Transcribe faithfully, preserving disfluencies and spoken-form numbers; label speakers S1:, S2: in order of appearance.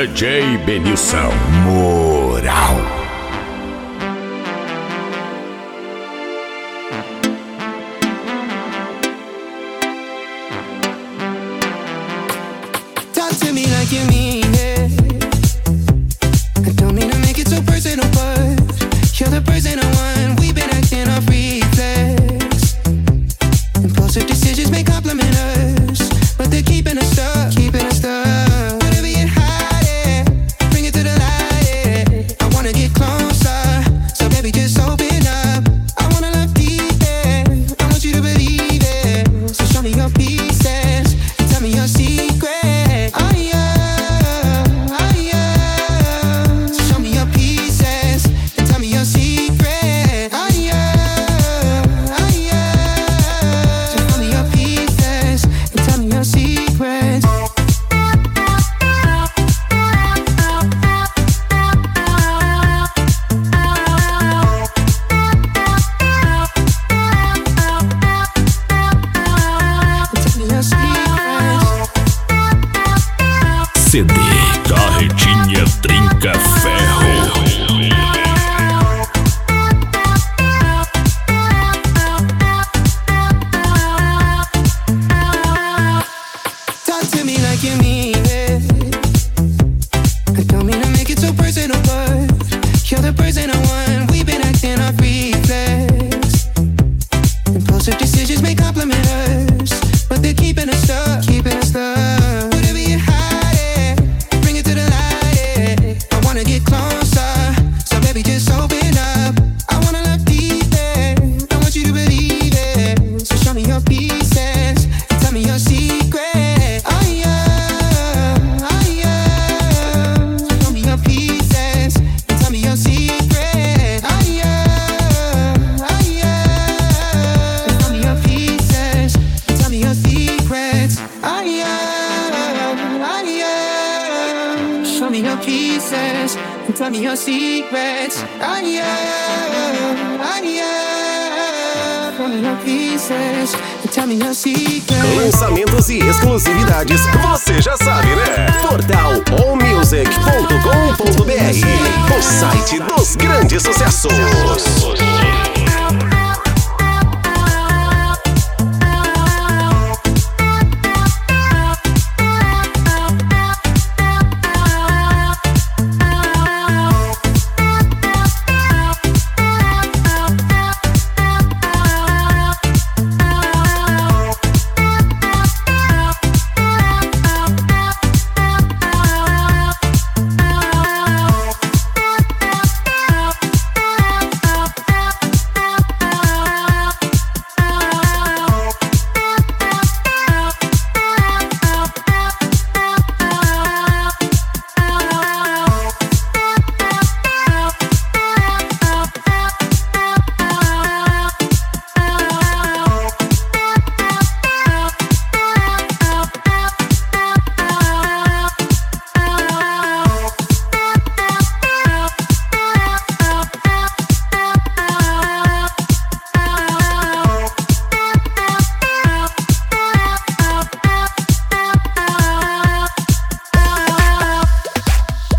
S1: D J Benilson Moral.
S2: Talk to me like you mean it. I don't mean to make it so personal, but you're the personal one. We've been acting off reflex. Impulsive decisions may compliment us, but they're keeping us stuck, keeping us stuck. Whatever you're hiding, bring it to the light. I wanna get closer, so baby just open up. I wanna love deep, I want you to believe it. So show me your pieces and tell me your secret. Oh yeah, oh yeah. So show me your pieces and tell me your secret. Oh yeah, oh yeah. So show me your pieces and tell me your secrets. Tell me your secrets.
S1: C D Carretinha Trinca Ferro.
S2: Talk to me like you mean it. I don't mean to make it so personal, but you're the personal one. We've been acting off reflex. Impulsive decisions may compliment us, but they're keeping us stuck, keeping us stuck. Whatever you're hiding, bring it to the light. I wanna get closer, so baby just open up. I wanna love deep, I want you to believe it. So show me your pieces and tell me your secret. Oh yeah, oh yeah. So show me your pieces and tell me your secret. Oh yeah, oh yeah. So show me your pieces and tell me your secrets. Oh yeah, oh yeah. Show me your pieces and tell me your secrets. Oh yeah, oh yeah. Show me your pieces and tell me your secrets.
S3: Lançamentos e exclusividades, você já sabe, né? Portal all music ponto com ponto br, o site dos grandes sucessos.